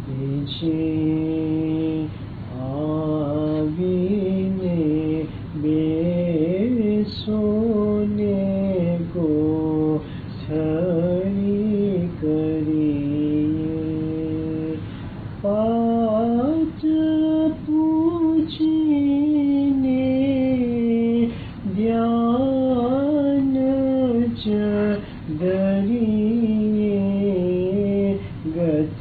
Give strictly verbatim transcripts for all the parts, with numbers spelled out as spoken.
आवीने बेसोने को थड़ी करिए पात पूछीने ध्यान च धरिए गत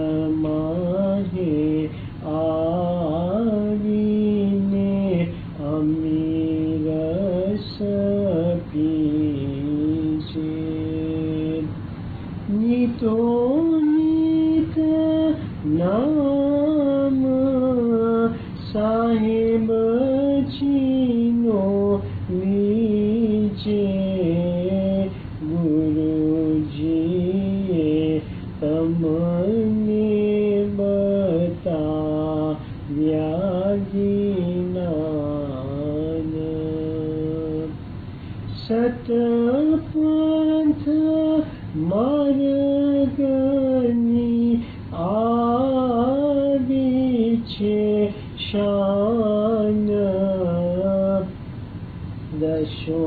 माहे आवीने अमीरस पीछे नितो नित नाम साहेब चीनो नीचे गुरुजी तमने बता व्यागिनान सतपंथ मार्गनी आविछे शान दशो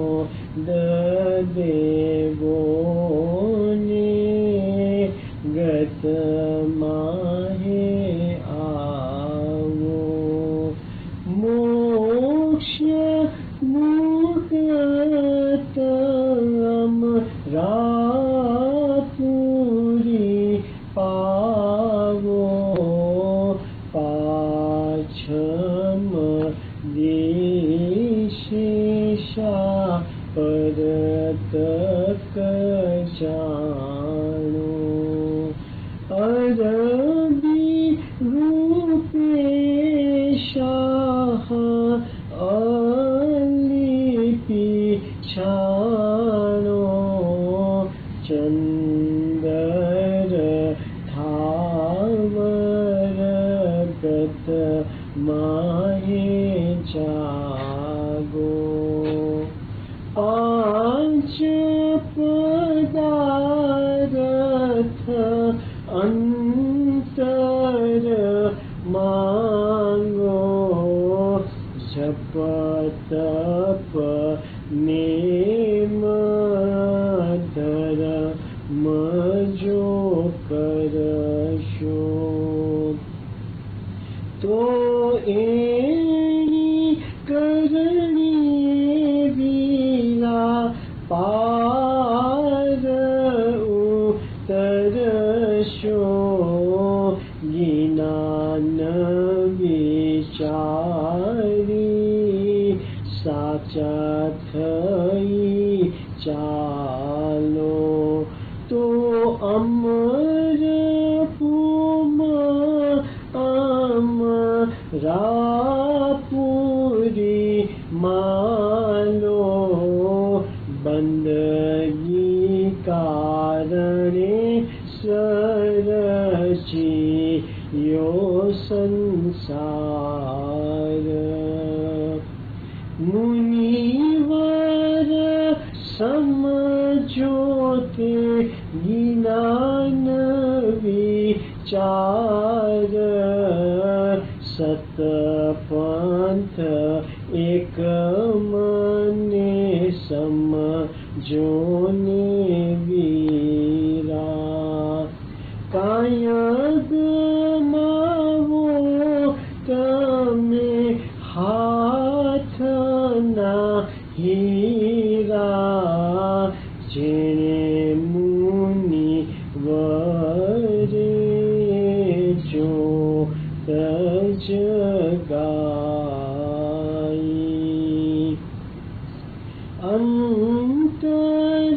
देवोने गत माहे आवो मोक्ष मुक्तम रापुरी पावो पाछम देशेशा परतक जानो अरबी रूपेशाह अलिपि छानो चंदर थावर गत माहे जागो पांच पदार्थ अंतर मांगो जप तप नेम धर्म जो करशो तो एनी करणी वीरा पार उतरशो ज्ञान विचारी साचा थई चालो तो अमर पुमा अमरापुरी मालो बंदगी कारणे सरची यो संसार मुनिवर समझोते ज्ञान विचार सतपंथ एक मने समझोने वीरा कायग मावो तमे हाथ ना हीरा जेने मुनि वरे जो तज गाई अंतर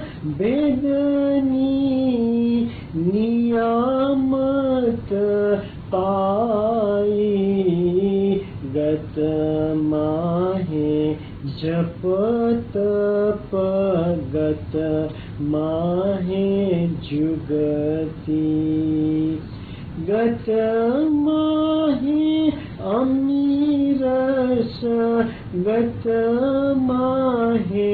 वेदनी नियामत पाई गत माहे जप तप गत माहे जुगती गत माहे अमीरस गत माहे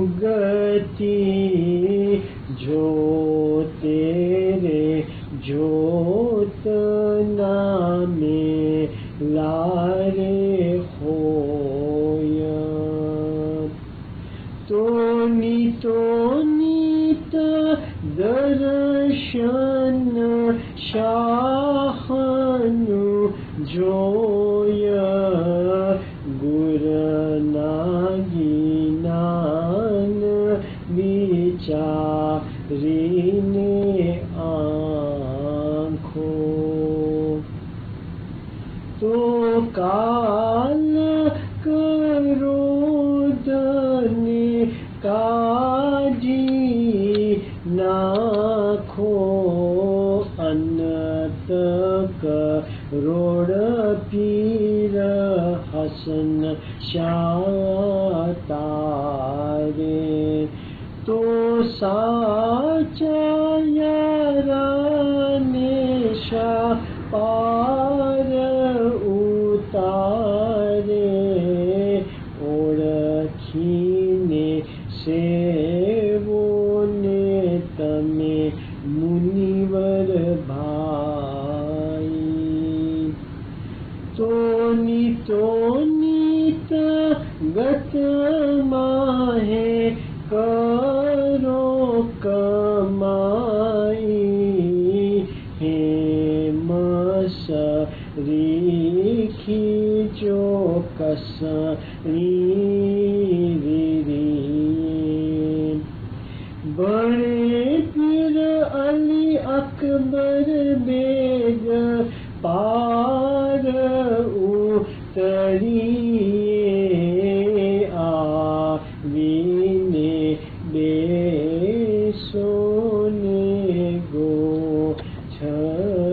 मुगती जो तेरे जो जोत नामे लारे होय तोनी तोनीत दर्शन शाहनु जोय गुरनागिनान विचारीने आँखो तो काल करोदने काजी नाखो अनत करोड़ पीर हसन शातारे तो साचा यारानेशा पार उतारे ओळखीने सेवोने तमे मुनिवर भाई तोनी तोनीत गत माहे करो कमाई हेम सरीखी जो कसनी बड़े पीर अली अकबर बेग पार उतरिए आवीने बेसोने गो छ